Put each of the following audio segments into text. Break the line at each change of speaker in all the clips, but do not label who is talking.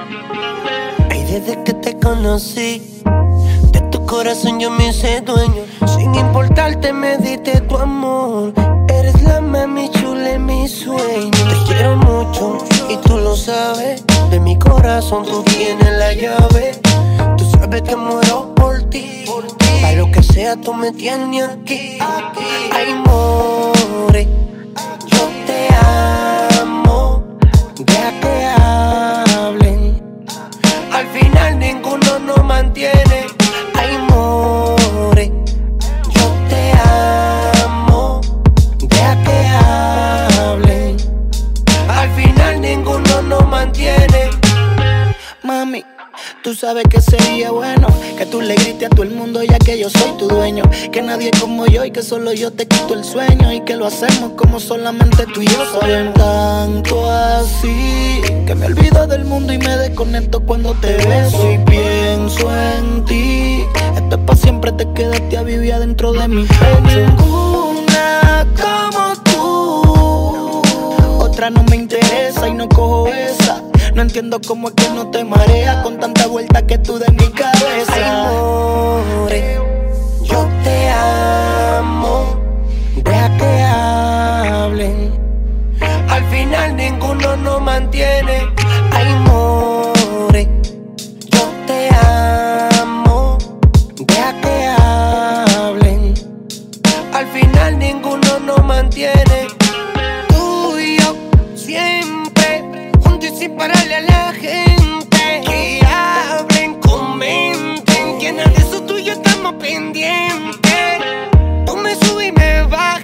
Ay, desde que te conocí, de tu corazón yo me hice dueño. Sin importarte me diste tu amor. Eres la mami chula en mi sueño. Te quiero mucho y tú lo sabes. De mi corazón tú tienes la llave. Tú sabes que muero por ti. A lo que sea tú me tienes aquí. Ay, more, yo te amo. Deja que hablen. Al final ninguno nos mantiene. Ay, more, yo te amo. Deja que hablen. Al final ninguno nos mantiene.
Mami, tú sabes que sería bueno que tú le grites a todo el mundo ya que yo soy tu dueño. Que nadie como yo y que solo yo te quito el sueño. Y que lo hacemos como solamente tú y yo sabemos. Tanto así que me olvido del mundo y me desconecto cuando te beso y pienso en ti. Esto es pa' siempre, te quedaste a vivir adentro de mi pecho. Ninguna como tú, otra no me interesa y no cojo esa. No entiendo cómo es que no te mareas con tanta vuelta que tú de mi cabeza.
Ay, more, yo te amo. Deja que hablen. Al final ninguno nos mantiene. Ay, more, yo te amo. Deja que hablen. Al final ninguno nos mantiene. Tú y yo siempre juntos y sin pararle a la gente. Que hablen, comenten, que nada de eso tú y yo estamos pendientes. Tú me subes y me bajas,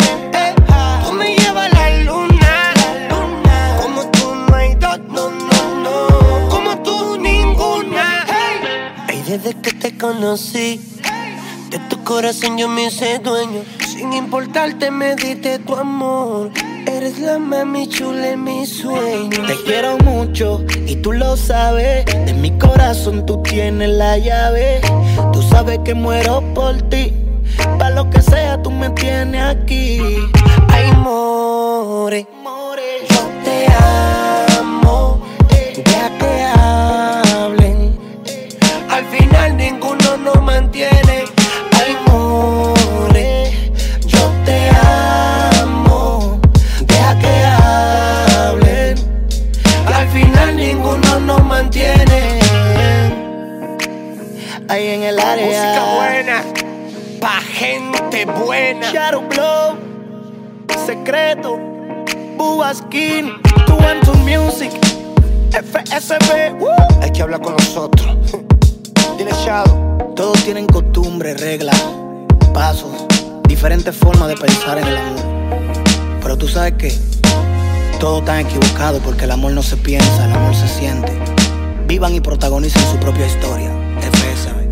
tú me llevas a la luna. Como tú no hay dos, no, no, no. Como tú ninguna. Ay, desde que te conocí, de tu corazón yo me hice dueño. Sin importarte me diste tu amor. Eres la mami chula en mi sueño.
Te quiero mucho y tú lo sabes. De mi corazón tú tienes la llave. Tú sabes que muero por ti. Pa' lo que sea tú me tienes aquí.
Ay, more, yo te amo. Deja que hablen. Al final ninguno nos mantiene. Ay, more, yo te amo. Deja que hablen. Al final ninguno nos mantiene.
Ahí en el área.
Música buena, pa' gente buena.
Shadow Blow, Secreto, Bubba Skin, 212 Music, FSB.
Hay que hablar con nosotros. Dile Shadow.
Todos tienen costumbres, reglas, pasos, diferentes formas de pensar en el amor. Pero tú sabes que todos están equivocados porque el amor no se piensa, el amor se siente. Vivan y protagonicen su propia historia. FSB.